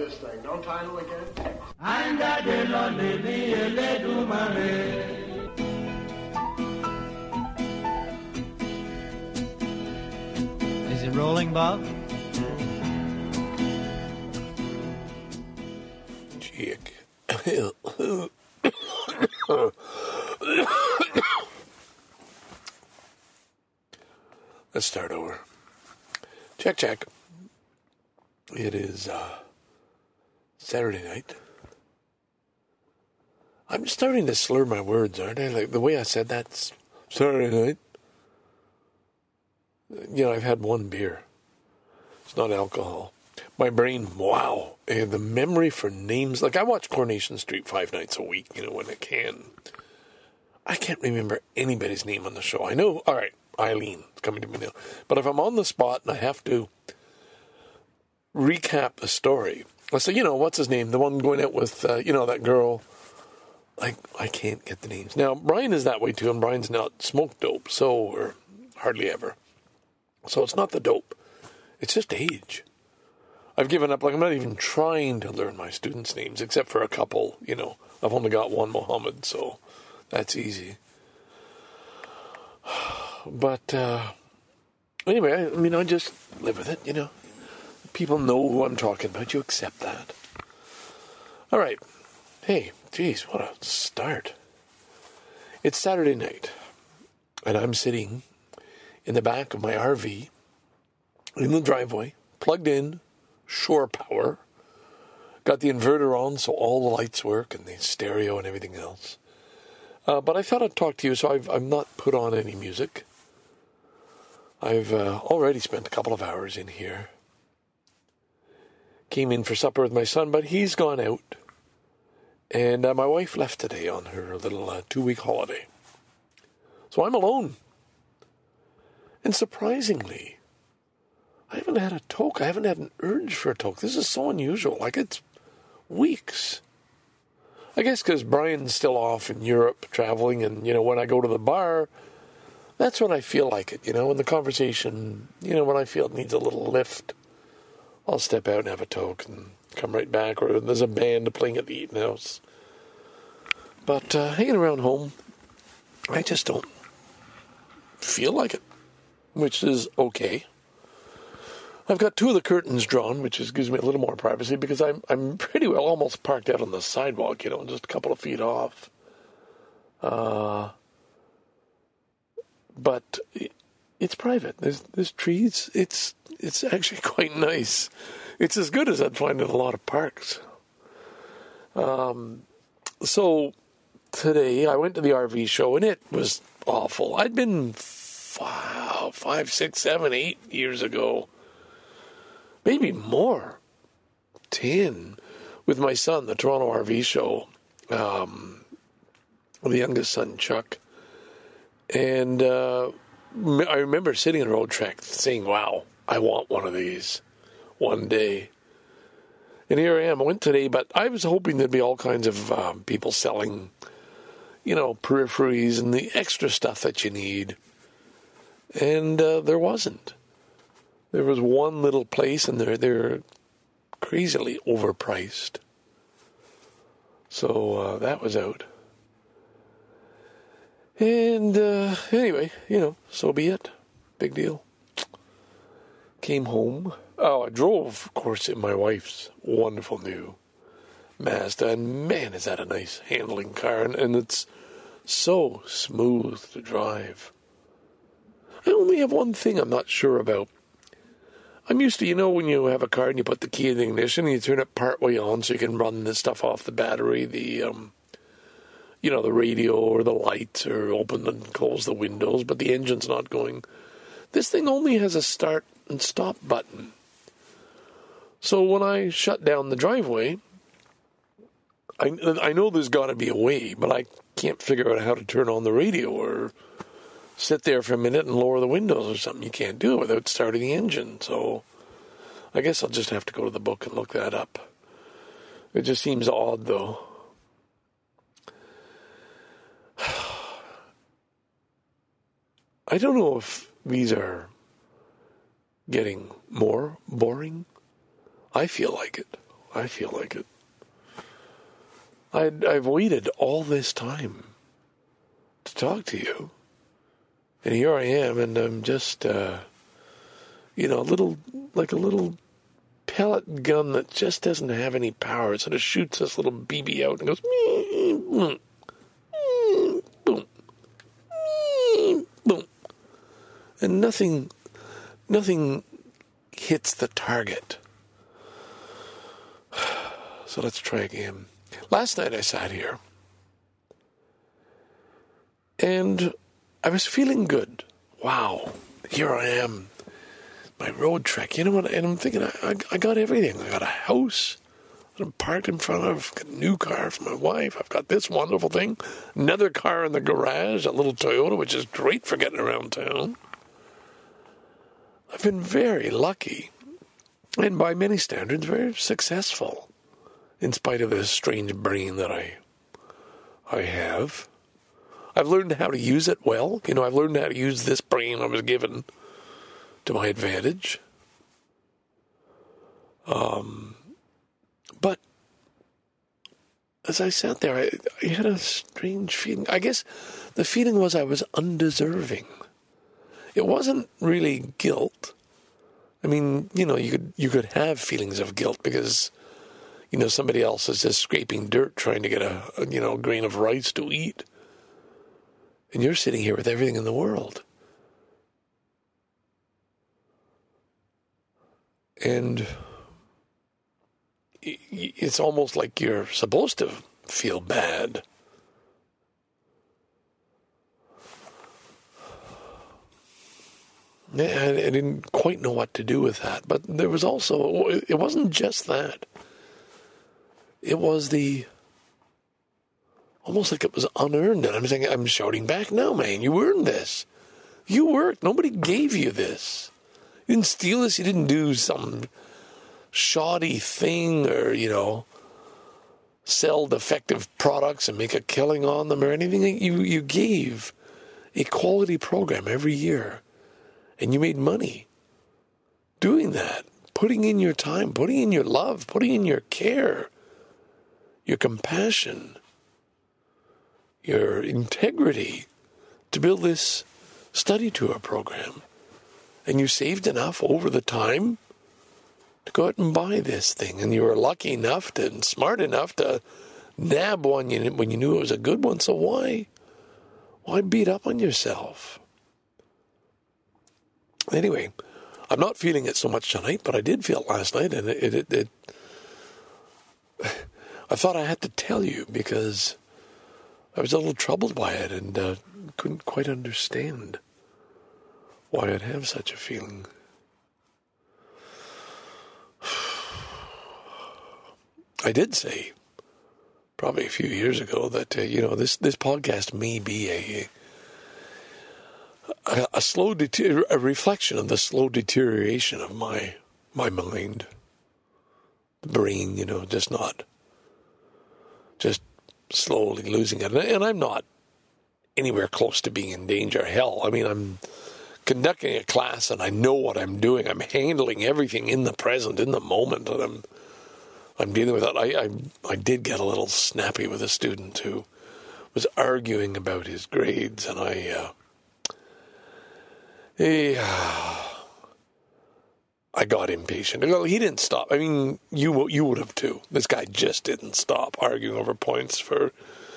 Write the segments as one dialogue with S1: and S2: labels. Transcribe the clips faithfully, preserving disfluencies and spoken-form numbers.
S1: this thing. Don't title again?
S2: Is it rolling, Bob?
S3: Check. Let's start over. Check, check. It is uh, Saturday night. I'm starting to slur my words, aren't I? Like the way I said that's Saturday night. You know, I've had one beer. It's not alcohol. My brain, wow. And the memory for names. Like I watch Coronation Street five nights a week, you know, when I can. I can't remember anybody's name on the show. I know, all right, Eileen is coming to me now. But if I'm on the spot and I have to recap the story, I say, you know, what's his name? The one going out with, uh, you know, that girl. Like, I can't get the names. Now, Brian is that way too, and Brian's not smoked dope, so, or hardly ever. So it's not the dope. It's just age. I've given up. Like, I'm not even trying to learn my students' names, except for a couple, you know. I've only got one Mohammed, so that's easy. But, uh, anyway, I, I mean, I just live with it, you know. People know who I'm talking about. You accept that. All right. Hey, geez, what a start. It's Saturday night, and I'm sitting in the back of my R V in the driveway, plugged in, shore power, got the inverter on so all the lights work and the stereo and everything else. Uh, but I thought I'd talk to you, so I've, I've not put on any music. I've uh, already spent a couple of hours in here. Came in for supper with my son, but he's gone out. And uh, my wife left today on her little uh, two-week holiday. So I'm alone. And surprisingly, I haven't had a toke. I haven't had an urge for a toke. This is so unusual. Like, it's weeks. I guess because Brian's still off in Europe traveling, and, you know, when I go to the bar, that's when I feel like it, you know, when the conversation, you know, when I feel it needs a little lift, I'll step out and have a toke and come right back, or there's a band playing at the Eaton House. But uh, hanging around home, I just don't feel like it, which is okay. I've got two of the curtains drawn, which is, gives me a little more privacy, because I'm I'm pretty well almost parked out on the sidewalk, you know, just a couple of feet off. Uh, but it, it's private. There's there's trees. It's it's actually quite nice. It's as good as I'd find in a lot of parks. Um, so today I went to the R V show, and it was awful. I'd been wow, five, six, seven, eight years ago. Maybe more, ten, with my son, the Toronto R V show, um, the youngest son, Chuck. And uh, I remember sitting in Road Track saying, wow, I want one of these one day. And here I am. I went today, but I was hoping there'd be all kinds of um, people selling, you know, peripheries and the extra stuff that you need. And uh, there wasn't. There was one little place, and they're, they're crazily overpriced. So uh, that was out. And uh, anyway, you know, so be it. Big deal. Came home. Oh, I drove, of course, in my wife's wonderful new Mazda. And man, is that a nice handling car. And, and it's so smooth to drive. I only have one thing I'm not sure about. I'm used to, you know, when you have a car and you put the key in the ignition and you turn it part way on so you can run this stuff off the battery, the, um, you know, the radio or the lights, or open and close the windows, but the engine's not going. This thing only has a start and stop button. So when I shut down the driveway, I, I know there's got to be a way, but I can't figure out how to turn on the radio or sit there for a minute and lower the windows or something. You can't do it without starting the engine. So I guess I'll just have to go to the book and look that up. It just seems odd, though. I don't know if these are getting more boring. I feel like it. I feel like it. I'd, I've waited all this time to talk to you. And here I am, and I'm just, uh, you know, a little, like a little pellet gun that just doesn't have any power. It sort of shoots this little B B out and goes, boom, boom, boom. And nothing, nothing hits the target. So let's try again. Last night I sat here, and I was feeling good. Wow, here I am, my road trek. You know what? And I'm thinking, I, I, I got everything. I got a house that I'm parked in front of. I've got a new car for my wife. I've got this wonderful thing. Another car in the garage, a little Toyota, which is great for getting around town. I've been very lucky, and by many standards, very successful, in spite of this strange brain that I, I have. I've learned how to use it well. You know, I've learned how to use this brain I was given to my advantage. Um, but as I sat there, I, I had a strange feeling. I guess the feeling was I was undeserving. It wasn't really guilt. I mean, you know, you could you could have feelings of guilt because, you know, somebody else is just scraping dirt trying to get a, a you know a grain of rice to eat. And you're sitting here with everything in the world. And it's almost like you're supposed to feel bad. I didn't quite know what to do with that. But there was also, it wasn't just that. It was the, almost like it was unearned. And I'm thinking, I'm shouting back, no, man, you earned this. You worked. Nobody gave you this. You didn't steal this. You didn't do some shoddy thing or, you know, sell defective products and make a killing on them or anything. You, you gave a quality program every year. And you made money doing that, putting in your time, putting in your love, putting in your care, your compassion, your integrity to build this study tour program. And you saved enough over the time to go out and buy this thing. And you were lucky enough to, and smart enough to nab one when you knew it was a good one. So why, why beat up on yourself? Anyway, I'm not feeling it so much tonight, but I did feel it last night, and it, it, it, it I thought I had to tell you because I was a little troubled by it and uh, couldn't quite understand why I'd have such a feeling. I did say, probably a few years ago, that, uh, you know, this, this podcast may be a... A, a slow, deter- a reflection of the slow deterioration of my my mind, the brain, you know, just not, just slowly losing it. And I'm not anywhere close to being in danger. Hell, I mean, I'm conducting a class and I know what I'm doing. I'm handling everything in the present, in the moment, and I'm I'm dealing with it. I I, I did get a little snappy with a student who was arguing about his grades, and I. Uh, He, I got impatient. Well, he didn't stop. I mean, you you would have too. This guy just didn't stop arguing over points for...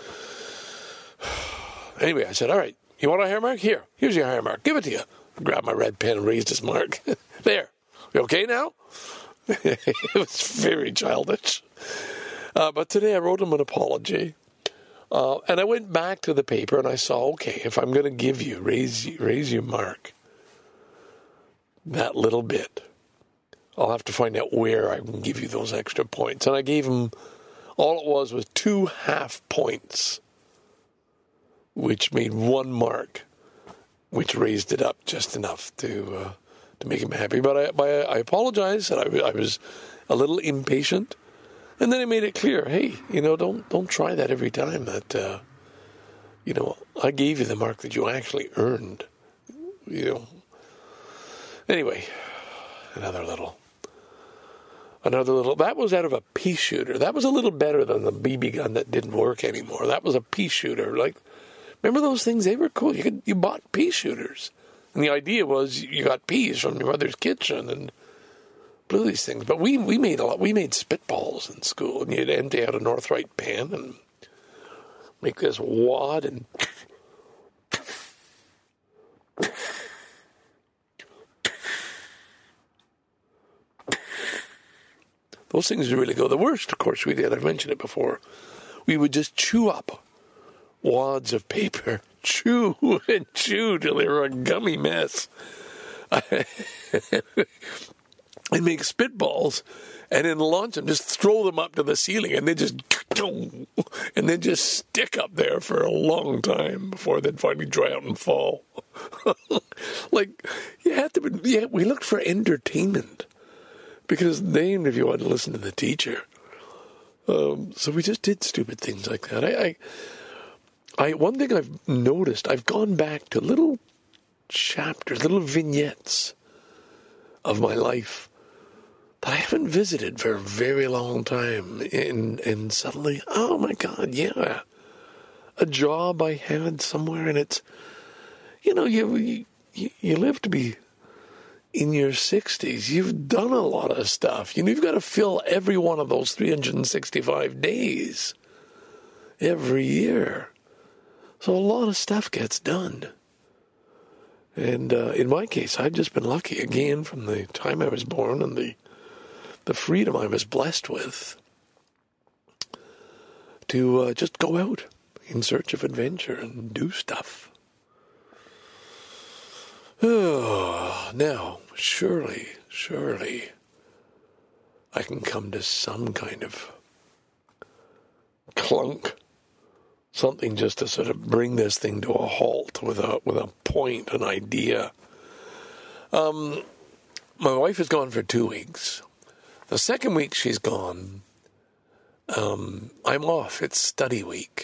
S3: Anyway, I said, all right, you want a hair mark? Here, here's your hair mark. Give it to you. I grabbed my red pen and raised his mark. There. You okay now? It was very childish. Uh, but today I wrote him an apology. Uh, and I went back to the paper and I saw, okay, if I'm going to give you, raise, raise your mark, that little bit, I'll have to find out where I can give you those extra points. And I gave him, all it was was two half points, which made one mark, which raised it up just enough to uh, to make him happy. But I, but I apologized, and I, I was a little impatient. And then I made it clear, hey, you know, don't don't try that every time. That, uh, you know, I gave you the mark that you actually earned, you know. Anyway, another little Another little, that was out of a pea shooter. That was a little better than the B B gun that didn't work anymore. That was a pea shooter. Like, remember those things? They were cool. You could, you bought pea shooters. And the idea was you got peas from your mother's kitchen and blew these things. But we, we made a lot, we made spitballs in school. And you'd empty out a Northright pan and make this wad and those things really go. The worst, of course, we did, I've mentioned it before, we would just chew up wads of paper, chew and chew till they were a gummy mess, and make spitballs, and then launch them, just throw them up to the ceiling, and they just, and then just stick up there for a long time before they'd finally dry out and fall. Like, you had to be, yeah, we looked for entertainment. Because damned if you want to listen to the teacher. Um, so we just did stupid things like that. I, I, I, one thing I've noticed, I've gone back to little chapters, little vignettes of my life that I haven't visited for a very long time. And, and suddenly, oh my God, yeah. A job I had somewhere, and it's, you know, you, you, you live to be in your sixties, you've done a lot of stuff. You know, you've got to fill every one of those three hundred sixty-five days every year. So a lot of stuff gets done. And uh, in my case, I've just been lucky, again, from the time I was born and the the freedom I was blessed with to uh, just go out in search of adventure and do stuff. Oh, now, surely, surely, I can come to some kind of clunk, something just to sort of bring this thing to a halt with a with a point, an idea. Um, my wife is gone for two weeks. The second week she's gone, um, I'm off. It's study week.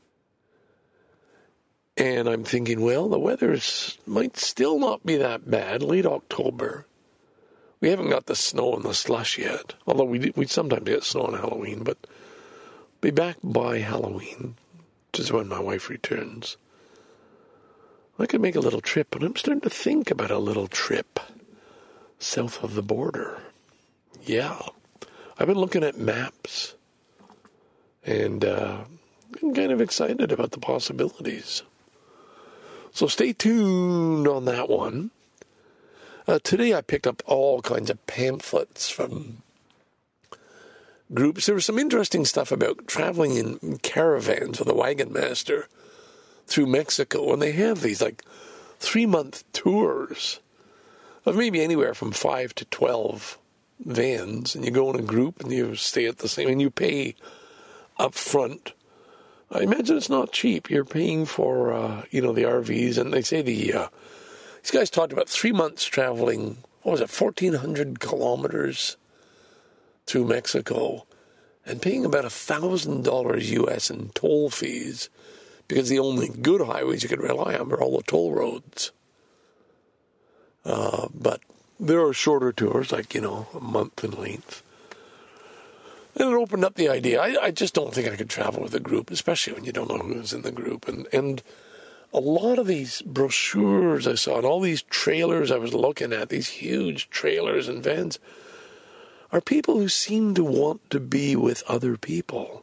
S3: And I'm thinking, well, the weather might still not be that bad. Late October. We haven't got the snow and the slush yet. Although we we sometimes get snow on Halloween. But be back by Halloween, which is when my wife returns. I could make a little trip. And I'm starting to think about a little trip south of the border. Yeah. I've been looking at maps. And uh, I'm kind of excited about the possibilities. So stay tuned on that one. Uh, today I picked up all kinds of pamphlets from groups. There was some interesting stuff about traveling in caravans with a wagon master through Mexico. And they have these like three-month tours of maybe anywhere from five to twelve vans. And you go in a group and you stay at the same, and you pay up front. I imagine it's not cheap. You're paying for, uh, you know, the R Vs, and they say the, uh, these guys talked about three months traveling, what was it, fourteen hundred kilometers through Mexico, and paying about one thousand dollars U S in toll fees, because the only good highways you could rely on are all the toll roads. Uh, but there are shorter tours, like, you know, a month in length. And it opened up the idea. I, I just don't think I could travel with a group, especially when you don't know who's in the group. And and a lot of these brochures I saw, and all these trailers I was looking at, these huge trailers and vans, are people who seem to want to be with other people,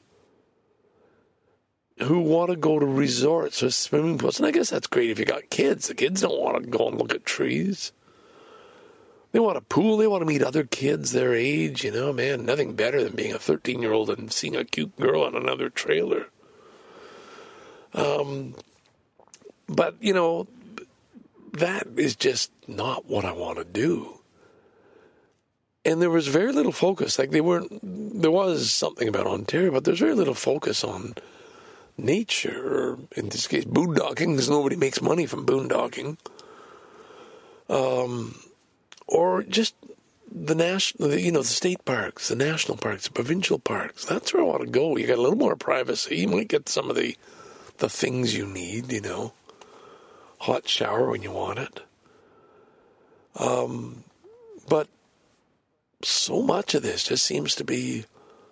S3: who want to go to resorts or swimming pools. And I guess that's great if you got kids. The kids don't want to go and look at trees. They want a pool. They want to meet other kids their age. You know, man, nothing better than being a thirteen-year-old and seeing a cute girl on another trailer. Um, but, you know, that is just not what I want to do. And there was very little focus. Like, they weren't, there was something about Ontario, but there's very little focus on nature, or in this case, boondocking, because nobody makes money from boondocking. Um... Or just the national, you know, the state parks, the national parks, the provincial parks. That's where I want to go. You got a little more privacy. You might get some of the the things you need, you know. Hot shower when you want it. Um, but so much of this just seems to be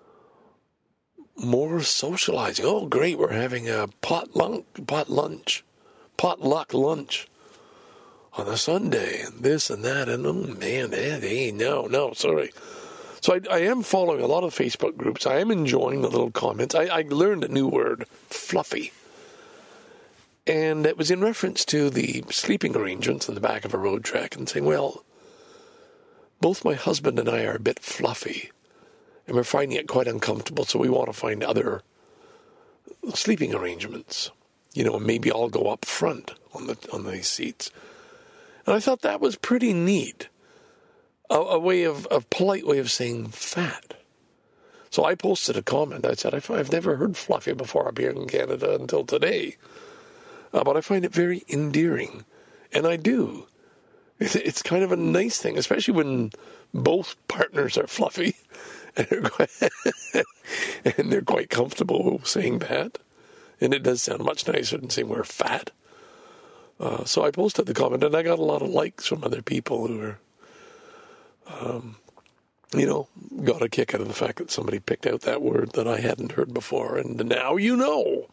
S3: more socializing. Oh, great, we're having a pot lunch, pot lunch, potluck lunch on a Sunday, and this and that, and oh man, hey, no, no, sorry. So I, I am following a lot of Facebook groups. I am enjoying the little comments. I, I learned a new word, fluffy. And it was in reference to the sleeping arrangements in the back of a road track and saying, well, both my husband and I are a bit fluffy, and we're finding it quite uncomfortable, so we want to find other sleeping arrangements. You know, maybe I'll go up front on the on these seats. And I thought that was pretty neat. A, a way of, a polite way of saying fat. So I posted a comment. I said, I've never heard fluffy before up here in Canada until today. Uh, but I find it very endearing. And I do. It's, it's kind of a nice thing, especially when both partners are fluffy. And they're quite, and they're quite comfortable saying that. And it does sound much nicer than saying we're fat. Uh, so I posted the comment, and I got a lot of likes from other people who were, um, you know, got a kick out of the fact that somebody picked out that word that I hadn't heard before, and now you know.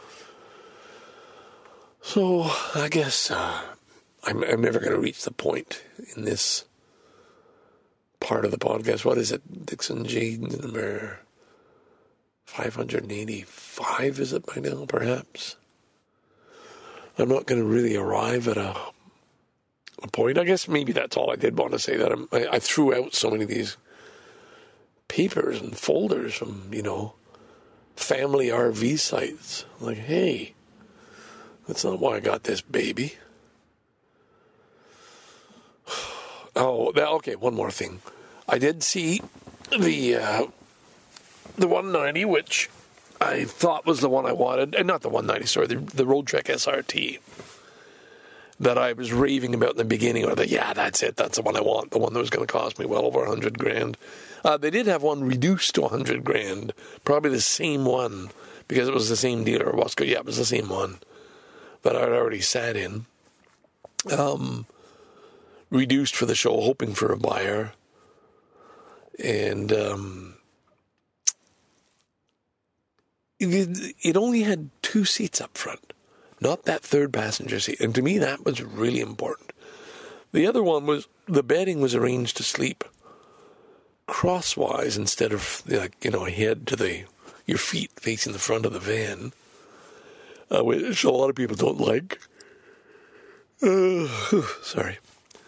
S3: So I guess uh, I'm, I'm never going to reach the point in this part of the podcast. What is it? Dixon G number five hundred eighty-five, is it by now, perhaps? I'm not going to really arrive at a, a point. I guess maybe that's all I did want to say, that I'm, I, I threw out so many of these papers and folders from, you know, family R V sites. Like, hey, that's not why I got this baby. Oh, that, okay, one more thing. I did see the uh, the one ninety, which I thought was the one I wanted, and not the one ninety, sorry, the, the Roadtrek S R T that I was raving about in the beginning, or the, yeah, that's it, that's the one I want, the one that was going to cost me well over a hundred grand. Uh, they did have one reduced to a hundred grand, probably the same one, because it was the same dealer, Wasco. Yeah, it was the same one that I'd already sat in. Um, reduced for the show, hoping for a buyer. And um, it, it only had two seats up front, not that third passenger seat. And to me, that was really important. The other one was, the bedding was arranged to sleep crosswise instead of, like, you know, head to the, your feet facing the front of the van, uh, which a lot of people don't like. Uh, sorry.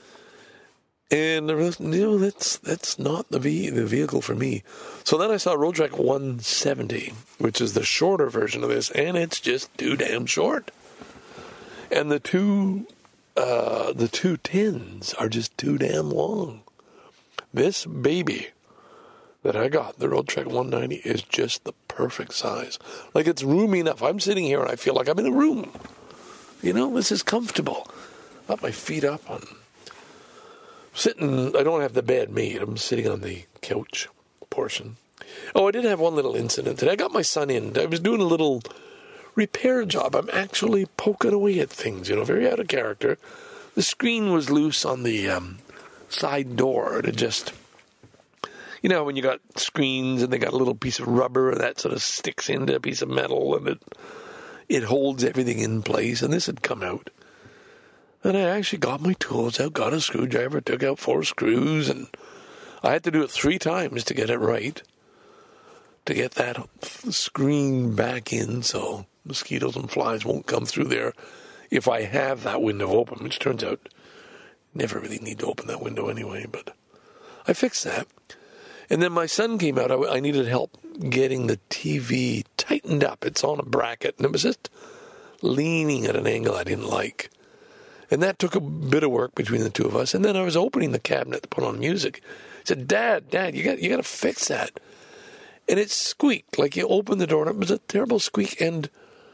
S3: And the rest, you know, that's that's not the v, the vehicle for me. So then I saw Roadtrek one seventy, which is the shorter version of this, and it's just too damn short. And the two uh, the two tens are just too damn long. This baby that I got, the Roadtrek one ninety, is just the perfect size. Like, it's roomy enough. I'm sitting here and I feel like I'm in a room. You know, this is comfortable. Got my feet up on. Sitting, I don't have the bed made. I'm sitting on the couch portion. Oh, I did have one little incident today. I got my son in. I was doing a little repair job. I'm actually poking away at things, you know, very out of character. The screen was loose on the um, side door. It just, you know, when you got screens and they got a little piece of rubber that sort of sticks into a piece of metal and it it holds everything in place. And this had come out. And I actually got my tools out, got a screwdriver, took out four screws, and I had to do it three times to get it right, to get that screen back in so mosquitoes and flies won't come through there if I have that window open, which turns out never really need to open that window anyway, but I fixed that. And then my son came out. I, I needed help getting the T V tightened up. It's on a bracket, and it was just leaning at an angle I didn't like. And that took a bit of work between the two of us. And then I was opening the cabinet to put on music. I said, Dad, Dad, you got you got to fix that. And it squeaked. Like, you opened the door, and it was a terrible squeak. And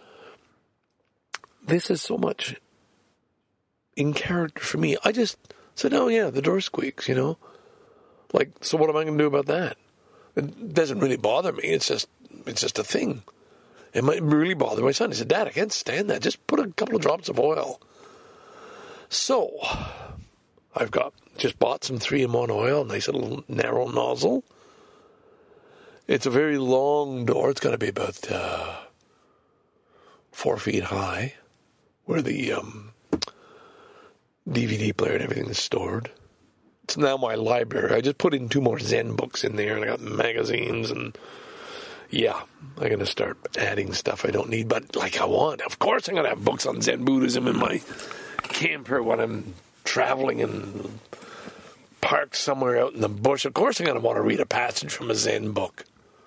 S3: this is so much in character for me. I just said, oh, yeah, the door squeaks, you know. Like, so what am I going to do about that? It doesn't really bother me. It's just it's just a thing. It might really bother my son. He said, Dad, I can't stand that. Just put a couple of drops of oil. So, I've got just bought some three in one oil, nice little narrow nozzle. It's a very long door. It's got to be about uh, four feet high, where the um, D V D player and everything is stored. It's now my library. I just put in two more Zen books in there, and I got magazines, and yeah, I'm going to start adding stuff I don't need, but like I want. Of course I'm going to have books on Zen Buddhism in my camper when I'm traveling and parked somewhere out in the bush. Of course I'm going to want to read a passage from a Zen book.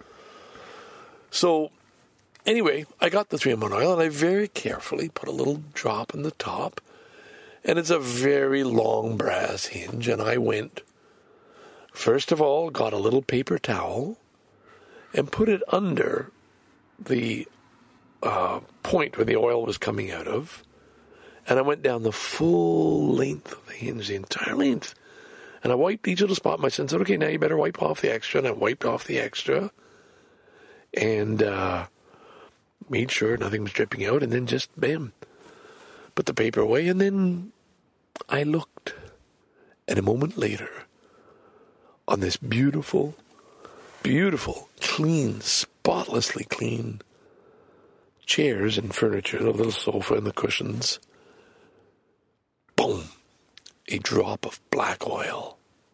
S3: So, anyway, I got the three in one oil, and I very carefully put a little drop in the top, and it's a very long brass hinge, and I went, first of all, got a little paper towel, and put it under the uh, point where the oil was coming out of, and I went down the full length of the hinge, the entire length, and I wiped each little spot. My son said, okay, now you better wipe off the extra, and I wiped off the extra, and uh, made sure nothing was dripping out, and then just, bam, put the paper away, and then I looked, and a moment later, on this beautiful, beautiful, clean, spotlessly clean chairs and furniture, the little sofa and the cushions, boom, a drop of black oil.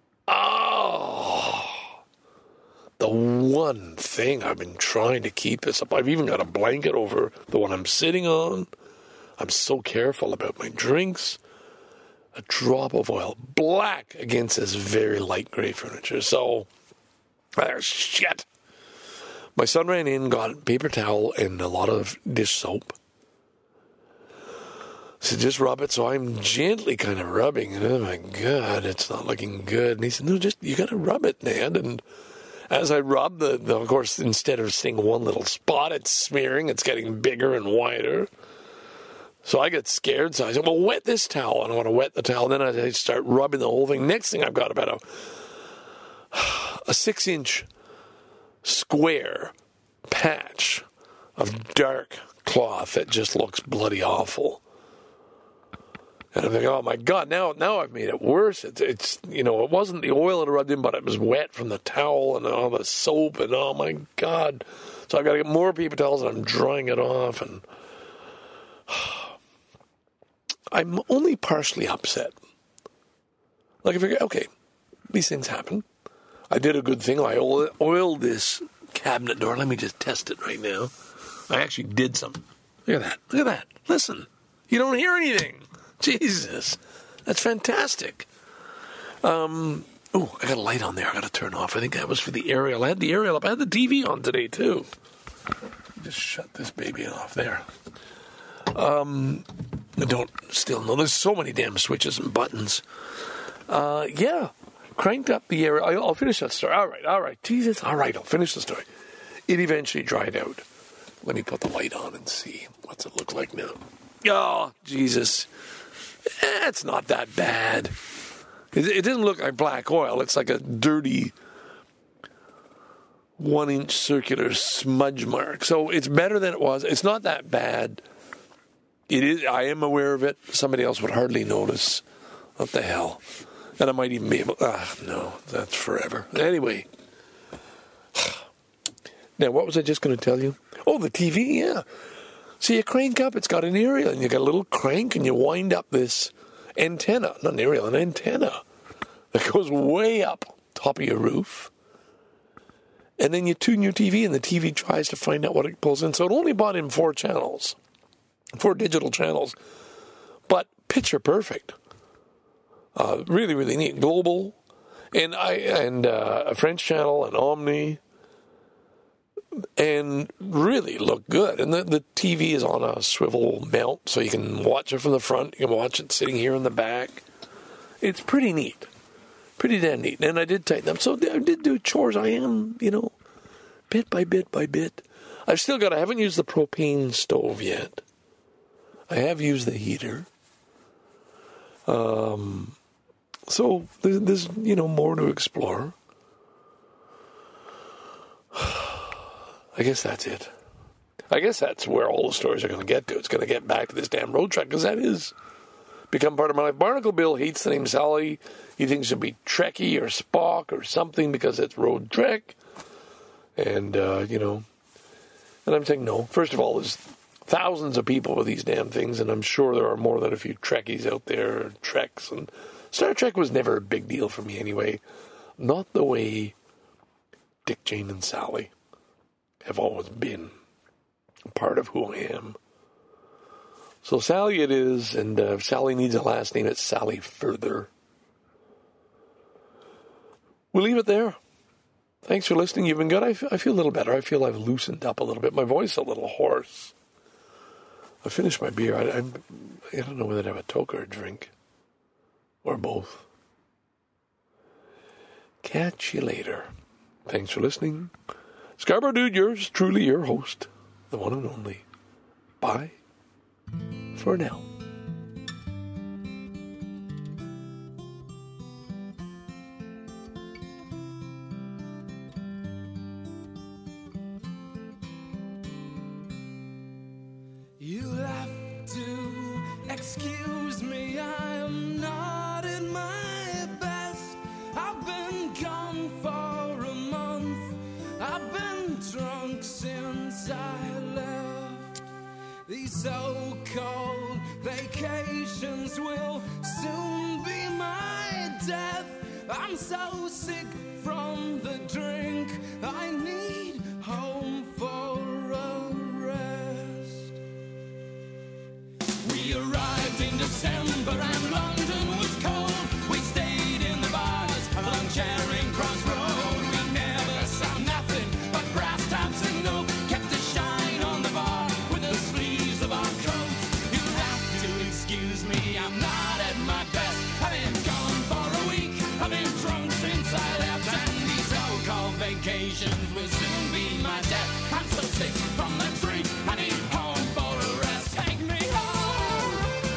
S3: Oh! The one thing I've been trying to keep this up. I've even got a blanket over the one I'm sitting on. I'm so careful about my drinks. A drop of oil, black against this very light gray furniture. So, there's shit. My son ran in, got a paper towel and a lot of dish soap. So just rub it. So I'm gently kind of rubbing. And oh my God, it's not looking good. And he said, no, just, you got to rub it, Ned. And as I rub, the, the, of course, instead of seeing one little spot, it's smearing. It's getting bigger and wider. So I get scared. So I said, well, wet this towel. And I want to wet the towel. And then I start rubbing the whole thing. Next thing I've got about a, a six-inch square patch of dark cloth that just looks bloody awful. And I'm thinking, oh my God, now now I've made it worse. It's, it's you know, it wasn't the oil that rubbed in, but it was wet from the towel and all the soap, and oh my God. So I've got to get more paper towels, and I'm drying it off, and I'm only partially upset. Like I figure, okay, these things happen. I did a good thing. I oiled this cabinet door. Let me just test it right now. I actually did some. Look at that. Look at that. Listen. You don't hear anything. Jesus. That's fantastic. Um, oh, I got a light on there. I got to turn off. I think that was for the aerial. I had the aerial up. I had the T V on today, too. Just shut this baby off there. Um, I don't still know. There's so many damn switches and buttons. Uh, yeah. Cranked up the air. I'll finish that story. All right, all right. Jesus, all right, I'll finish the story. It eventually dried out. Let me put the light on and see. What's it look like now? Oh, Jesus. Eh, it's not that bad. It, it doesn't look like black oil. It's like a dirty one-inch circular smudge mark. So it's better than it was. It's not that bad. It is. I am aware of it. Somebody else would hardly notice. What the hell? And I might even be able... Ah, no, that's forever. Anyway. Now, what was I just going to tell you? Oh, the T V, yeah. So you crank up, it's got an aerial, and you got a little crank, and you wind up this antenna. Not an aerial, an antenna that goes way up top of your roof. And then you tune your T V, and the T V tries to find out what it pulls in. So it only brought in four channels. Four digital channels. But picture perfect. Uh, really, really neat. Global, and I and uh, a French channel, an Omni, and really look good. And the, the T V is on a swivel mount, so you can watch it from the front. You can watch it sitting here in the back. It's pretty neat. Pretty damn neat. And I did tighten up. So I did do chores. I am, you know, bit by bit by bit. I've still got, I haven't used the propane stove yet. I have used the heater. Um... So there's, there's, you know, more to explore. I guess that's it. I guess that's where all the stories are going to get to. It's going to get back to this damn road truck, because that is become part of my life. Barnacle Bill hates the name Sally. He thinks it'd be Trekkie or Spock or something because it's Road Trek. And, uh, you know, and I'm saying no. First of all, there's thousands of people with these damn things, and I'm sure there are more than a few Trekkies out there, Treks. And Star Trek was never a big deal for me anyway. Not the way Dick, Jane, and Sally have always been a part of who I am. So Sally it is, and uh, if Sally needs a last name, it's Sally Further. We'll leave it there. Thanks for listening. You've been good. I, f- I feel a little better. I feel I've loosened up a little bit. My voice is a little hoarse. I finished my beer. I, I'm, I don't know whether to have a Toke or a drink. Or both. Catch you later. Thanks for listening. Scarborough Dude, yours truly, your host, the one and only. Bye for now.
S1: You'll have to excuse me, I am not in my best. I've been gone for a month, I've been drunk since I left. These so-called vacations will soon be my death. I'm so sick from the drink, I need home for a rest. We arrived in December and London was cold. We stayed in the bars along Charing Cross Road. We never saw nothing but brass taps and oak. Kept the shine on the bar with the sleeves of our coats. You'll have to excuse me, I'm not at my best. I've been gone for a week, I've been drunk since I left. And these so-called vacations will soon be my death. I'm so sick from the drink, I need home for a rest. Take me home.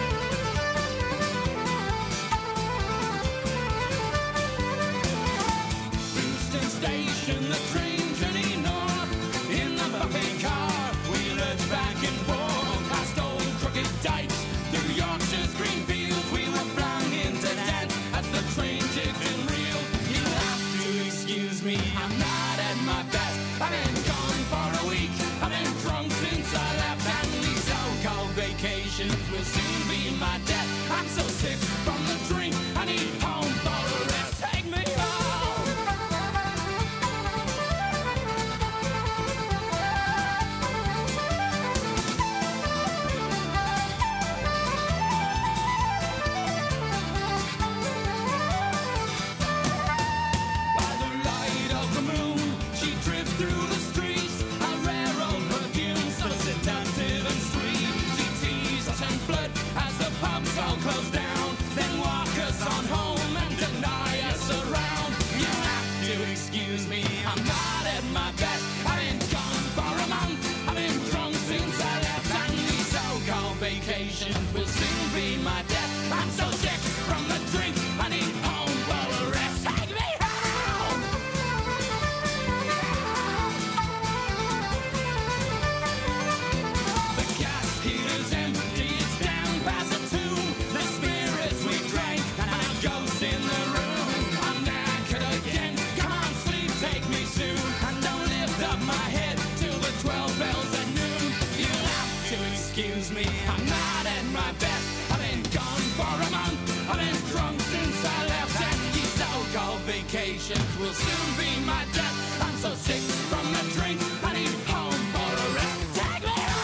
S1: Euston Station, the train journey north. In the buffet car, we lurched back and forth. Past old crooked dikes, through Yorkshire's green fields. We were flung into dance as the train jigged and reeled. You'll have to excuse me, I'm not at my best. I've been gone for a week, I've been drunk since I left. And these so-called vacations will soon be my death. I'm so sick from the drink, I need home for a rest. Take me home. By the light of the moon, she drifts through the streets. A rare old perfume, so seductive and sweet. She teased us and flirt as the pubs all close down. Then walk us on home and deny us around. You have to excuse me, I'm not at my best. I've been gone for a month, I've been drunk since I left. And these so-called vacations will soon be my death. I'm so sick from the drink, I need home for a rest. Take me home. The gas heater's empty, it's down past the tomb. The spirits we drank, and a ghost in the room. I'm knackered again, come on sleep, take me soon. And don't lift up my head till the twelve bells at noon. You'll have to excuse me, I'm not at my best. I've been gone for a month, I've been drunk since I left. And these so-called vacations will soon be my death. I'm so sick from the drink, I need home for a rest. Take me home.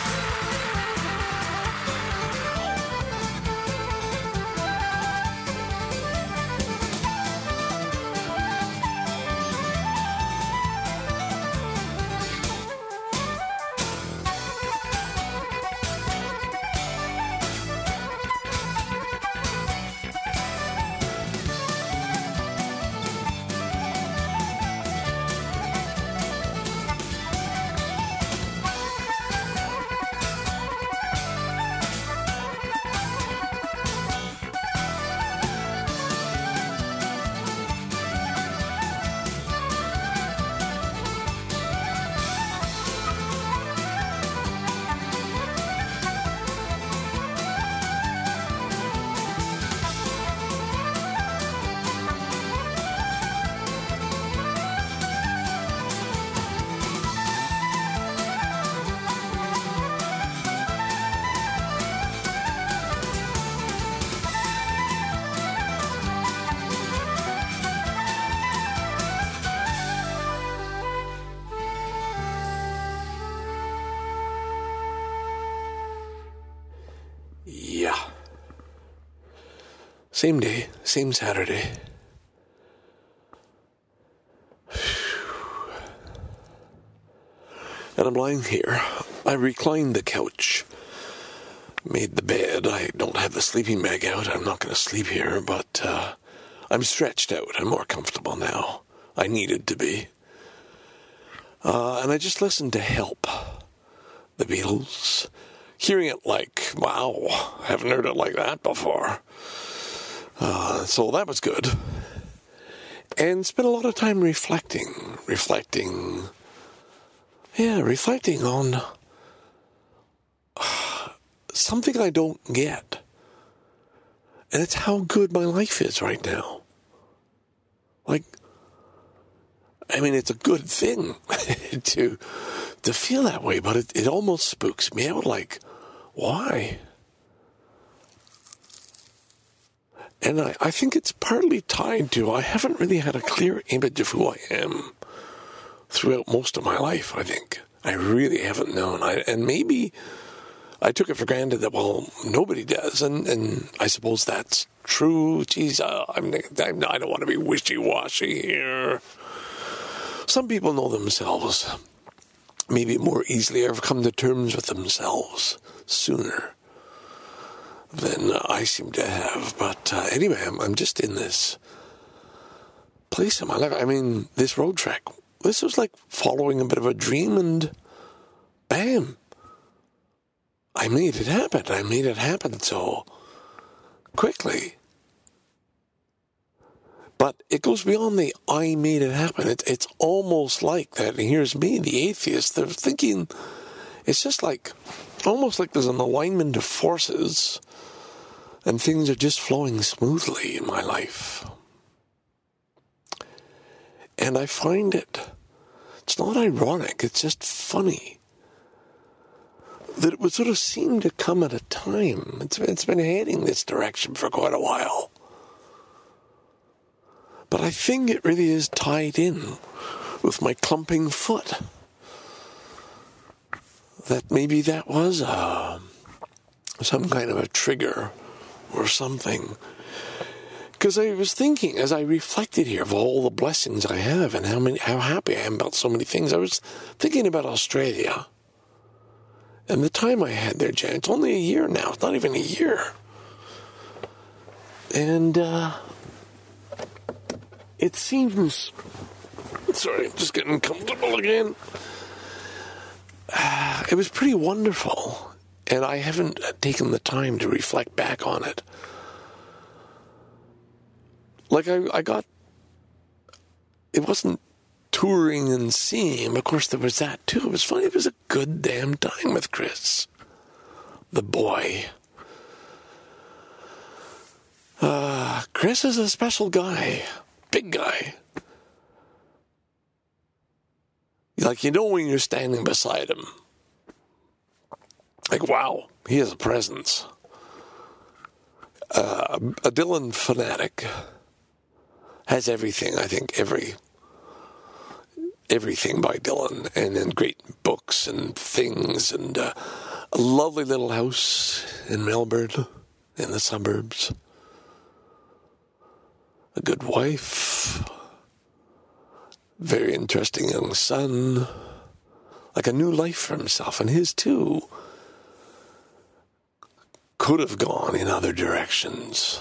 S3: Same day, same Saturday. And I'm lying here. I reclined the couch, made the bed. I don't have the sleeping bag out. I'm not going to sleep here, but uh, I'm stretched out. I'm more comfortable now. I needed to be. Uh, and I just listened to Help, the Beatles. Hearing it like, wow, I haven't heard it like that before. Uh, so that was good. And spent a lot of time reflecting, reflecting, yeah, reflecting on uh, something I don't get. And it's how good my life is right now. Like, I mean, it's a good thing to to feel that way, but it, it almost spooks me out. Like, why? And I, I think it's partly tied to I haven't really had a clear image of who I am throughout most of my life, I think. I really haven't known. I, and maybe I took it for granted that, well, nobody does. And, and I suppose that's true. Geez, uh, I'm, I'm, I don't want to be wishy-washy here. Some people know themselves maybe more easily, or have come to terms with themselves sooner than I seem to have. But uh, anyway, I'm, I'm just in this place in my life. I mean, this road trek, this was like following a bit of a dream, and bam, I made it happen. I made it happen so quickly. But it goes beyond the I made it happen. It, it's almost like that. And here's me, the atheist, they're thinking, it's just like, almost like there's an alignment of forces and things are just flowing smoothly in my life. And I find it, it's not ironic, it's just funny that it would sort of seem to come at a time. It's, it's been heading this direction for quite a while. But I think it really is tied in with my clumping foot. That maybe that was uh, some kind of a trigger or something. Because I was thinking, as I reflected here, of all the blessings I have and how many, how happy I am about so many things, I was thinking about Australia. And the time I had there, Jan, it's only a year now. It's not even a year. And, uh... it seems, sorry, I'm just getting comfortable again. Uh, it was pretty wonderful, and I haven't taken the time to reflect back on it. Like, I, I got, it wasn't touring and seeing, of course there was that too. It was funny, it was a good damn time with Chris, the boy. Uh, Chris is a special guy. Big guy. Like, you know when you're standing beside him. Like, wow, he has a presence. Uh, a Dylan fanatic. Has everything, I think, every... everything by Dylan. And then great books and things. And uh, a lovely little house in Melbourne, in the suburbs. A good wife, very interesting young son, like a new life for himself, and his too could have gone in other directions.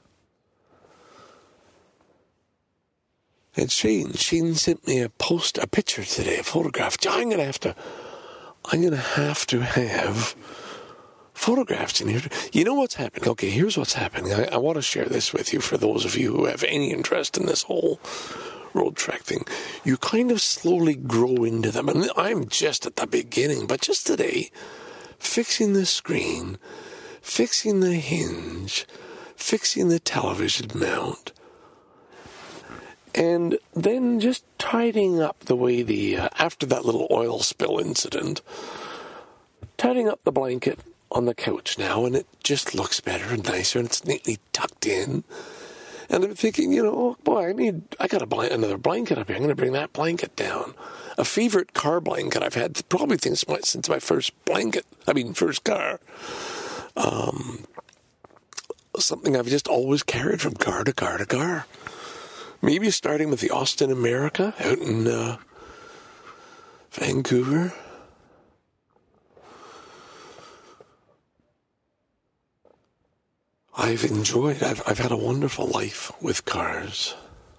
S3: And Shane, Shane sent me a post, a picture today, a photograph. I'm gonna have to, I'm gonna have to have photographs in here. You know what's happening? Okay, here's what's happening. I, I want to share this with you for those of you who have any interest in this whole road trek thing. You kind of slowly grow into them. And I'm just at the beginning, but just today, fixing the screen, fixing the hinge, fixing the television mount, and then just tidying up the way the, uh, after that little oil spill incident, tidying up the blanket on the couch now, and it just looks better and nicer, and it's neatly tucked in. And I'm thinking, you know, oh boy, I need, I got a bl- another blanket up here. I'm going to bring that blanket down. A favorite car blanket I've had probably since my, since my first blanket, I mean, first car. Um, something I've just always carried from car to car to car. Maybe starting with the Austin America out in uh, Vancouver. I've enjoyed, I've, I've had a wonderful life with cars.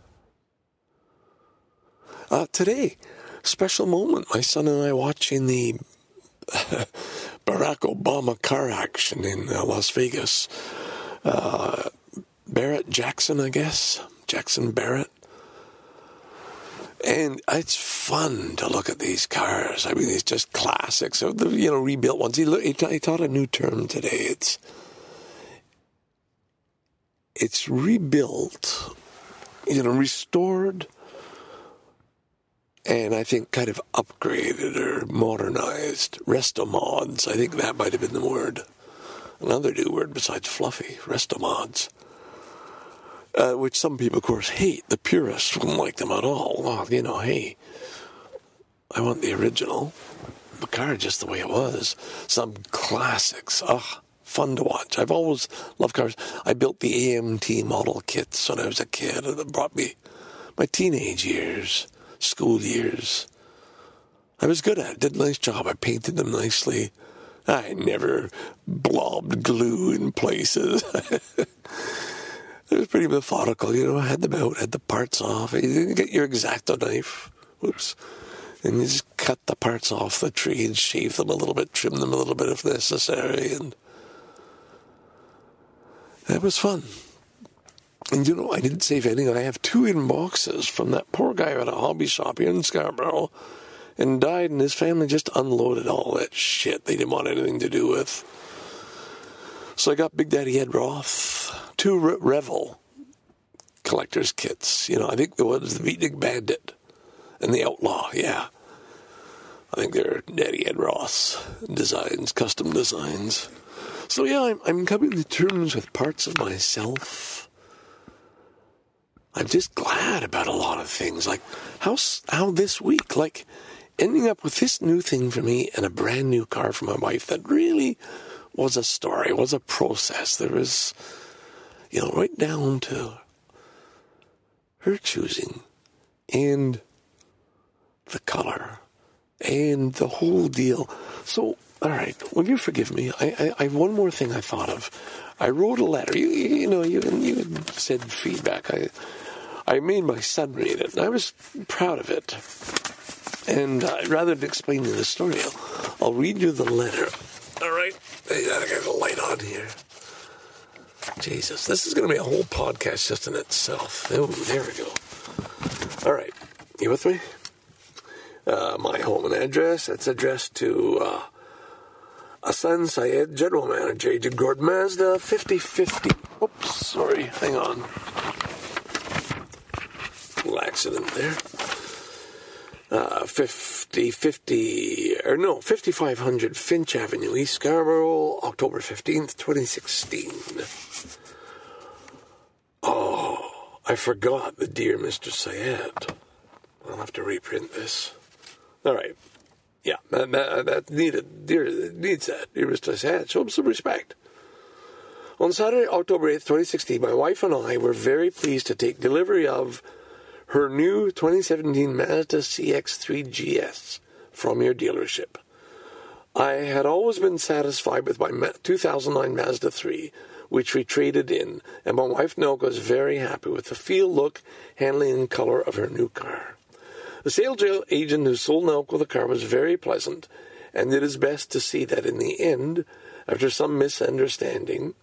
S3: Uh, today, special moment, my son and I watching the Barack Obama car action in uh, Las Vegas. Uh, Barrett Jackson, I guess. Jackson Barrett. And it's fun to look at these cars. I mean, it's just classics. So the, you know, rebuilt ones. He, he, he taught a new term today. It's it's rebuilt, you know, restored, and I think kind of upgraded or modernized. Resto-mods. I think that might have been the word. Another new word besides fluffy. Resto-mods. Uh, which some people, of course, hate. The purists wouldn't like them at all. Well, you know, hey, I want the original. The car just the way it was. Some classics. Ugh, fun to watch. I've always loved cars. I built the A M T model kits when I was a kid, and it brought me my teenage years, school years. I was good at it. Did a nice job. I painted them nicely. I never blobbed glue in places. It was pretty methodical, you know. I had them out, had the parts off. You didn't get your X-Acto knife. Whoops. And you just cut the parts off the tree and shave them a little bit, trim them a little bit if necessary. And that was fun. And, you know, I didn't save anything. I have two in boxes from that poor guy at a hobby shop here in Scarborough and died, and his family just unloaded all that shit they didn't want anything to do with. So I got Big Daddy Ed Roth, two Re- Revel collector's kits. You know, I think it was the Beatnik Bandit and the Outlaw, yeah. I think they're Daddy Ed Roth's designs, custom designs. So yeah, I'm, I'm coming to terms with parts of myself. I'm just glad about a lot of things, like how, how this week, like ending up with this new thing for me and a brand new car for my wife that really was a story, was a process. There was, you know, right down to her choosing and the color and the whole deal. So, all right, will you forgive me? I, I, I have one more thing I thought of. I wrote a letter. You, you know, you, you said feedback. I, I made my son read it, and I was proud of it. And uh, rather than explaining the story, I'll, I'll read you the letter. All right, I gotta get a light on here. Jesus, this is going to be a whole podcast just in itself. Oh, there we go. All right, you with me? Uh, my home and address, it's addressed to uh, Hassan Syed, General Manager, Agent Gordon Mazda, fifty fifty. Oops, sorry, hang on. Little accident there. Uh, fifty fifty, or no, fifty-five hundred Finch Avenue, East Scarborough, October fifteenth, twenty sixteen. Oh, I forgot the Dear Mister Syed. I'll have to reprint this. All right. Yeah, that, that, that needed, dear, needs that. Dear Mister Syed, show him some respect. On Saturday, October eighth, twenty sixteen, my wife and I were very pleased to take delivery of her new twenty seventeen Mazda C X three G S from your dealership. I had always been satisfied with my two thousand nine Mazda three, which we traded in, and my wife Nelka was very happy with the feel, look, handling, and color of her new car. The sales agent who sold Nelka the car was very pleasant, and did his best to see that in the end, after some misunderstanding,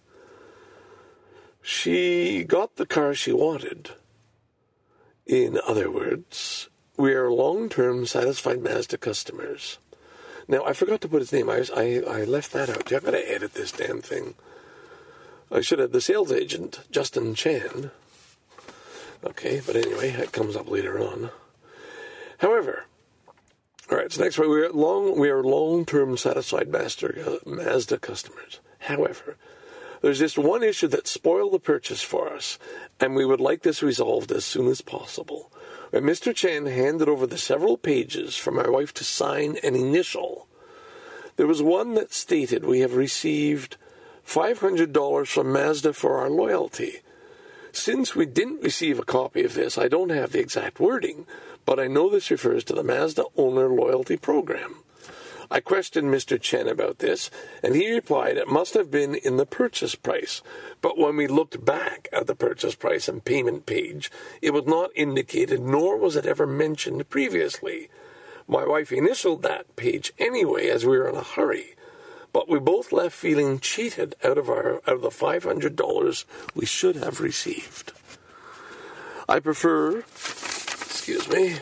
S3: she got the car she wanted. In other words, we are long-term satisfied Mazda customers. Now, I forgot to put his name. I, I, I left that out. I've got to edit this damn thing. I should have the sales agent, Justin Chan. Okay, but anyway, that comes up later on. However, all right, so next one, we are long we are long-term satisfied Mazda, Mazda customers. However, there's just one issue that spoiled the purchase for us, and we would like this resolved as soon as possible. When Mister Chan handed over the several pages for my wife to sign and initial, there was one that stated we have received five hundred dollars from Mazda for our loyalty. Since we didn't receive a copy of this, I don't have the exact wording, but I know this refers to the Mazda Owner Loyalty Program. I questioned Mister Chen about this, and he replied it must have been in the purchase price. But when we looked back at the purchase price and payment page, it was not indicated, nor was it ever mentioned previously. My wife initialed that page anyway, as we were in a hurry. But we both left feeling cheated out of our out of the five hundred dollars we should have received. I prefer, excuse me,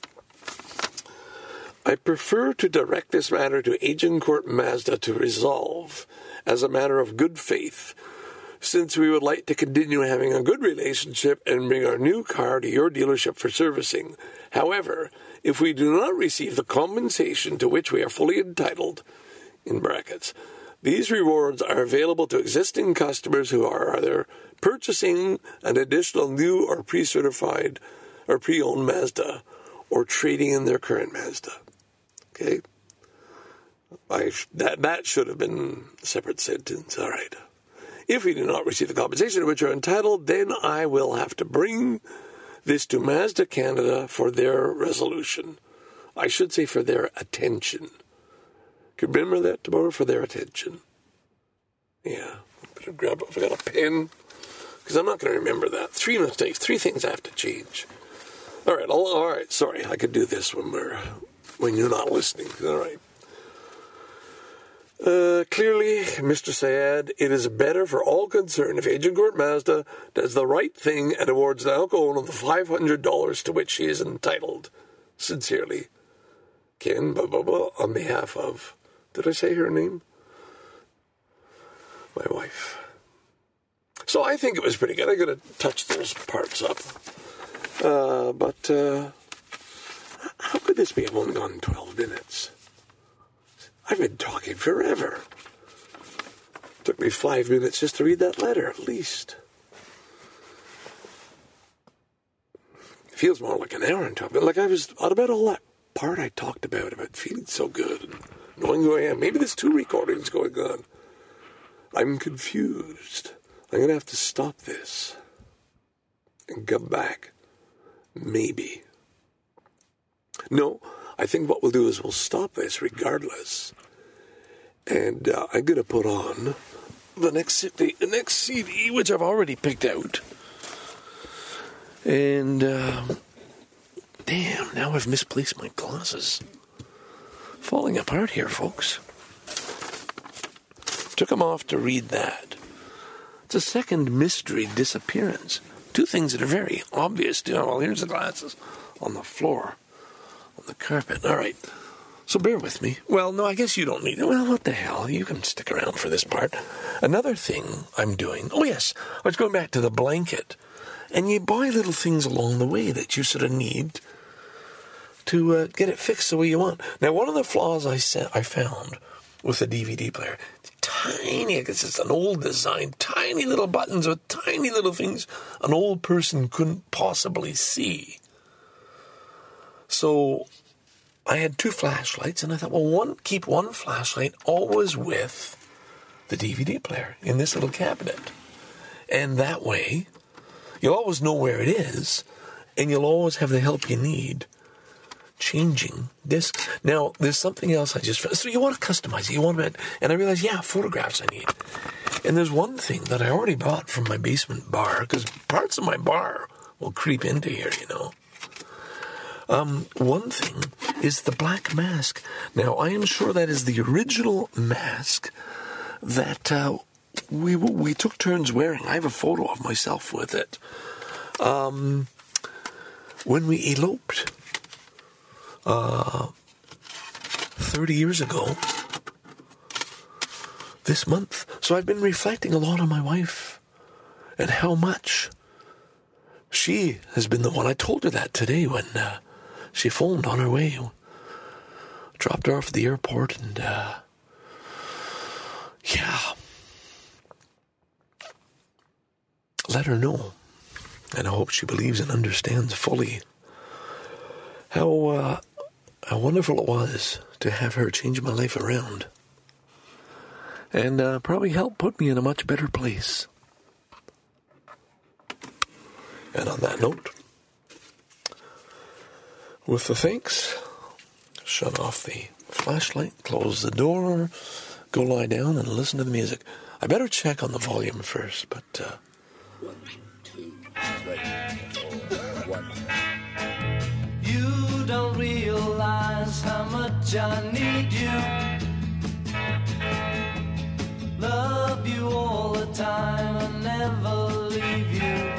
S3: I prefer to direct this matter to Agincourt Mazda to resolve as a matter of good faith, since we would like to continue having a good relationship and bring our new car to your dealership for servicing. However, if we do not receive the compensation to which we are fully entitled, in brackets, these rewards are available to existing customers who are either purchasing an additional new or pre-certified or pre-owned Mazda or trading in their current Mazda. Okay? I, that, that should have been a separate sentence. All right. If we do not receive the compensation to which we're entitled, then I will have to bring this to Mazda Canada for their resolution. I should say for their attention. Could you remember that tomorrow? For their attention. Yeah. Better grab if I got a pen, because I'm not going to remember that. Three mistakes, three things I have to change. All right, all, all right. Sorry, I could do this when we're when you're not listening. All right. Uh, clearly, Mister Syed, it is better for all concerned if Agincourt Mazda does the right thing and awards Naoko Ono the five hundred dollars to which she is entitled. Sincerely, Ken, blah, blah, blah, on behalf of, did I say her name? My wife. So I think it was pretty good. I'm going to touch those parts up. Uh, but uh, how could this be? I've only gone twelve minutes. I've been talking forever. It took me five minutes just to read that letter, at least. It feels more like an hour and talking. Like I was, what about all that part I talked about, about feeling so good and knowing who I am? Maybe there's two recordings going on. I'm confused. I'm going to have to stop this and come back. Maybe. No, I think what we'll do is we'll stop this regardless. And uh, I'm going to put on the next C D, the next C D, which I've already picked out. And, um, damn, now I've misplaced my glasses. Falling apart here, folks. Took them off to read that. It's a second mystery disappearance. Two things that are very obvious. You know, well, here's the glasses on the floor, on the carpet. All right. So bear with me. Well, no, I guess you don't need it. Well, what the hell? You can stick around for this part. Another thing I'm doing. Oh, yes. I was going back to the blanket. And you buy little things along the way that you sort of need to uh, get it fixed the way you want. Now, one of the flaws I sa- I found with the D V D player, tiny, I guess it's an old design, tiny little buttons with tiny little things an old person couldn't possibly see. So I had two flashlights, and I thought, well, one keep one flashlight always with the D V D player in this little cabinet. And that way, you'll always know where it is, and you'll always have the help you need changing discs. Now, there's something else I just found. So you want to customize it. You want to, and I realized, yeah, photographs I need. And there's one thing that I already bought from my basement bar, because parts of my bar will creep into here, you know. Um, one thing is the black mask. Now, I am sure that is the original mask that uh, we we took turns wearing. I have a photo of myself with it. Um, when we eloped uh, thirty years ago, this month. So I've been reflecting a lot on my wife and how much she has been the one. I told her that today when uh, she phoned on her way. Dropped her off at the airport and, uh, yeah. Let her know. And I hope she believes and understands fully how, uh, how wonderful it was to have her change my life around. and uh, probably help put me in a much better place. And on that note, with the thanks, shut off the flashlight, close the door, go lie down and listen to the music. I better check on the volume first, but... Uh,
S4: One, two, three, four, one.
S1: You don't realize how much I need you. Love you all the time and never leave you.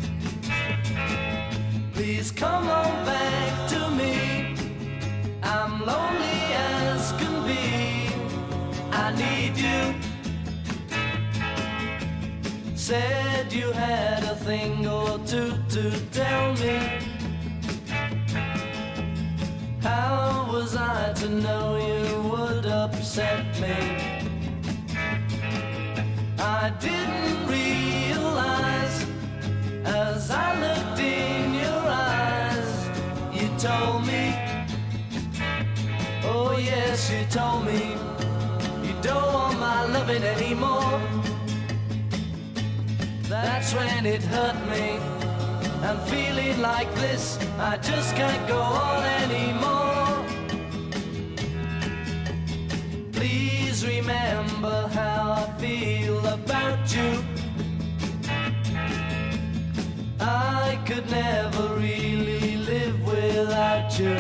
S1: Please come on back to me. I'm lonely as can be. I need you. Said you had a thing or two to tell me. How was I to know you would upset me? I didn't realize as I looked in your eyes. You told me, oh yes, you told me you don't want my loving anymore. That's when it hurt me. I'm feeling like this, I just can't go on anymore. Please remember how I feel about you. I could never really live without you.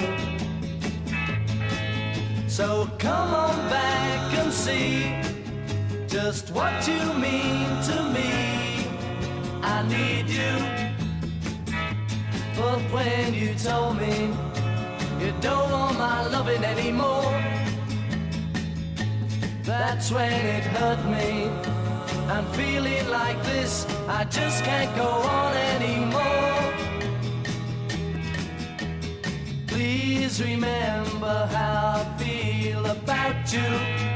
S1: So come on back and see just what you mean to me. I need you. But when you told me you don't want my loving anymore, that's when it hurt me. I'm feeling like this, I just can't go on anymore. Please remember how I feel about you.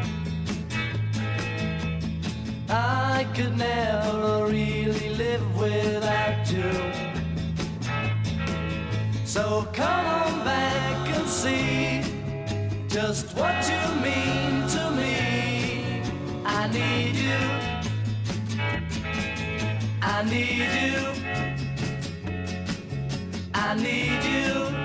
S1: I could never really live without you. So come on back and see just what you mean to me. I need you. I need you. I need you.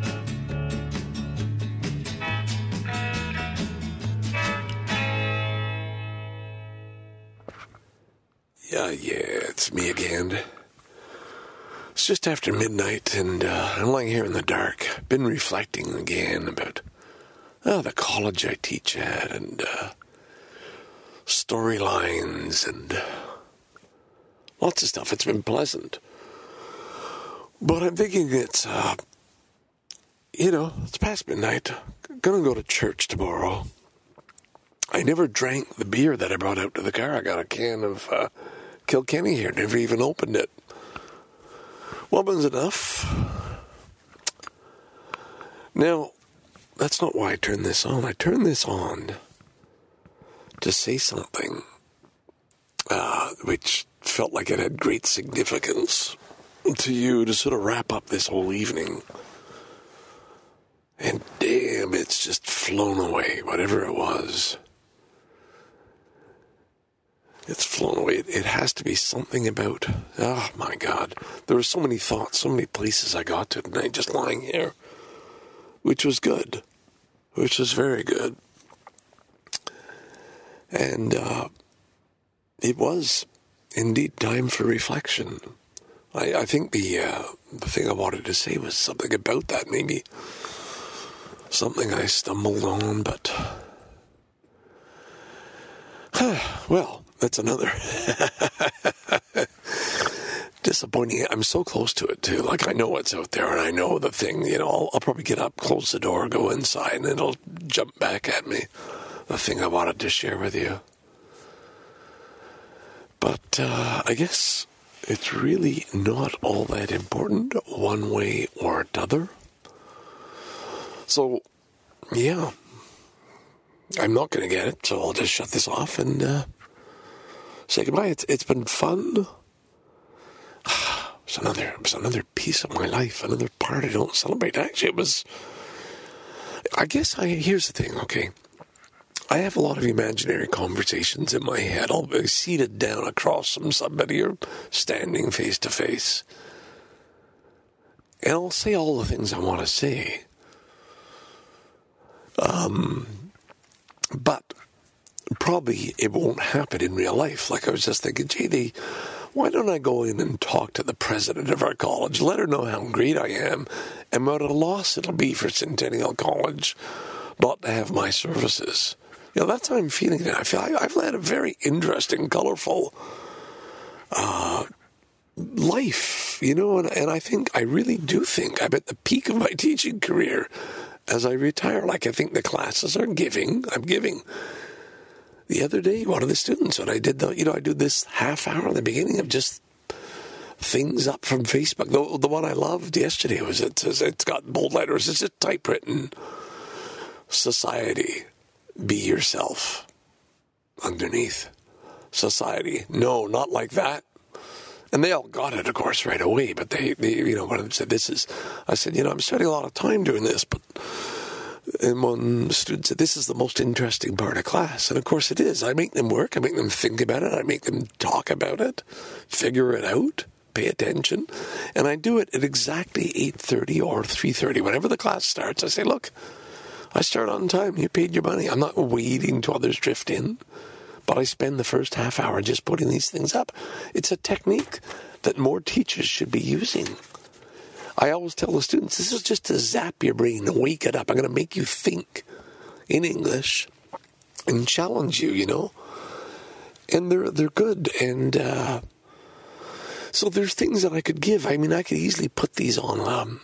S3: Yeah, yeah, it's me again. It's just after midnight, and uh, I'm lying here in the dark. Been reflecting again about oh, the college I teach at, and uh, storylines, and lots of stuff. It's been pleasant. But I'm thinking it's, uh, you know, it's past midnight. Gonna go to church tomorrow. I never drank the beer that I brought out to the car. I got a can of uh, Kilkenny here. Never even opened it. Woman's enough. Now, that's not why I turned this on. I turned this on to say something uh, which felt like it had great significance to you to sort of wrap up this whole evening. And damn, it's just flown away, whatever it was. It's flown away. It, it has to be something about, oh my God. There were so many thoughts, so many places I got to tonight just lying here, which was good, which was very good. And uh, it was indeed time for reflection. I, I think the, uh, the thing I wanted to say was something about that, maybe something I stumbled on, but, well, that's another disappointing. I'm so close to it, too. Like, I know what's out there, and I know the thing, you know, I'll, I'll probably get up, close the door, go inside, and it'll jump back at me, the thing I wanted to share with you. But uh, I guess it's really not all that important, one way or another. So, yeah, I'm not going to get it, so I'll just shut this off and uh, say goodbye. It's it's been fun. It's another it was another piece of my life, another part I don't celebrate. Actually, it was. I guess I here's the thing. Okay, I have a lot of imaginary conversations in my head. I'll be seated down across from somebody or standing face to face. And I'll say all the things I want to say. Um, but probably it won't happen in real life. Like I was just thinking, J D, why don't I go in and talk to the president of our college, let her know how great I am, and what a loss it'll be for Centennial College not to have my services. You know, that's how I'm feeling now. I feel I, I've led a very interesting, colorful uh, life, you know, and, and I think, I really do think I'm at the peak of my teaching career as I retire. Like, I think the classes are giving, I'm giving. The other day, one of the students, when I did the, you know, I do this half hour in the beginning of just things up from Facebook. The, the one I loved yesterday was, it says, it's got bold letters, it's just typewritten, society. Be yourself. Underneath. Society. No, not like that. And they all got it, of course, right away. But they, they you know, one of them said, this is, I said, you know, I'm spending a lot of time doing this. But, and one student said, this is the most interesting part of class. And of course it is. I make them work. I make them think about it. I make them talk about it. Figure it out. Pay attention. And I do it at exactly eight thirty or three thirty. Whenever the class starts, I say, look, I start on time. You paid your money. I'm not waiting till others drift in. But I spend the first half hour just putting these things up. It's a technique that more teachers should be using. I always tell the students, this is just to zap your brain, to wake it up. I'm going to make you think in English and challenge you, you know. And they're they're good. And uh, so there's things that I could give. I mean, I could easily put these on um,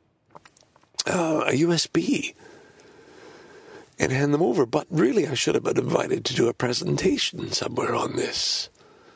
S3: uh, a U S B and hand them over. But really, I should have been invited to do a presentation somewhere on this.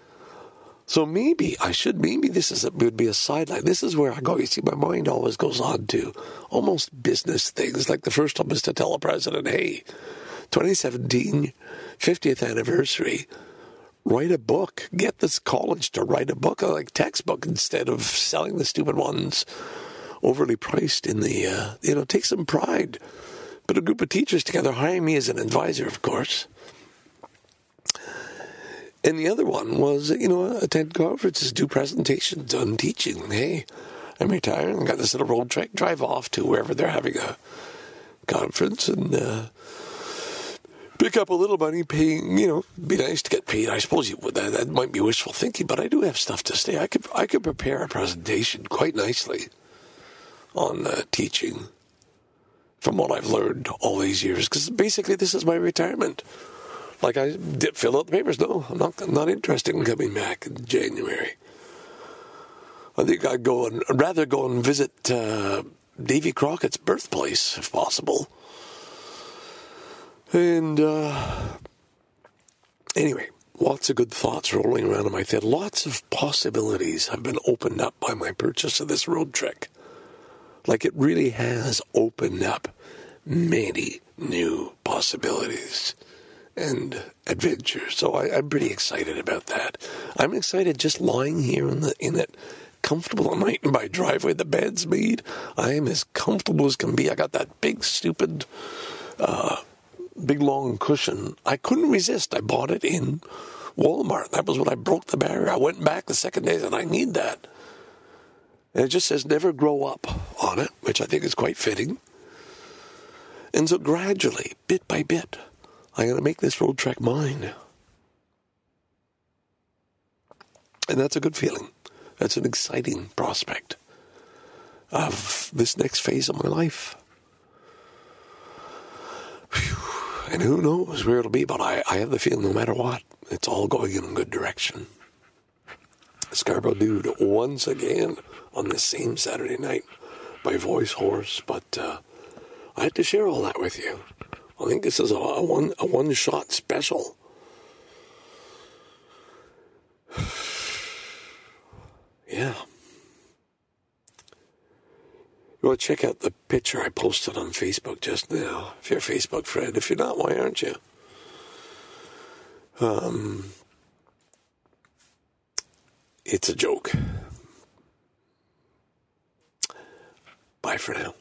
S3: So maybe I should, maybe this is a, would be a sideline. This is where I go. You see, my mind always goes on to almost business things. Like the first one was to tell the president, hey, twenty seventeen, fiftieth anniversary, write a book. Get this college to write a book, like textbook, instead of selling the stupid ones overly priced in the, uh, you know, take some pride. Put a group of teachers together, hire me as an advisor, of course. And the other one was, you know, attend conferences, do presentations on teaching. Hey, I'm retiring. I got this little road trip, drive off to wherever they're having a conference and uh, pick up a little money, paying, you know, be nice to get paid. I suppose you would. That, that might be wishful thinking, but I do have stuff to say. I could, I could prepare a presentation quite nicely on uh, teaching from what I've learned all these years, because basically this is my retirement. Like, I did fill out the papers. No, I'm not, I'm not interested in coming back in January. I think I'd go and I'd rather go and visit uh, Davy Crockett's birthplace, if possible. And uh, anyway, lots of good thoughts rolling around in my head. Lots of possibilities have been opened up by my purchase of this road trek. Like, it really has opened up many new possibilities and adventures. So I, I'm pretty excited about that. I'm excited just lying here in the in that comfortable night in my driveway. The bed's made. I am as comfortable as can be. I got that big, stupid, uh, big, long cushion. I couldn't resist. I bought it in Walmart. That was when I broke the barrier. I went back the second day and I need that. And it just says never grow up on it, which I think is quite fitting. And so gradually, bit by bit, I'm going to make this road trek mine. And that's a good feeling. That's an exciting prospect of this next phase of my life. Whew. And who knows where it'll be, but I, I have the feeling no matter what, it's all going in a good direction. Scarborough Dude, once again, on this same Saturday night. My voice hoarse, but uh, I had to share all that with you. I think this is a, a one a one shot special. Yeah. You want to check out the picture I posted on Facebook just now? If you're a Facebook friend, if you're not, why aren't you? Um, it's a joke. Bye for now.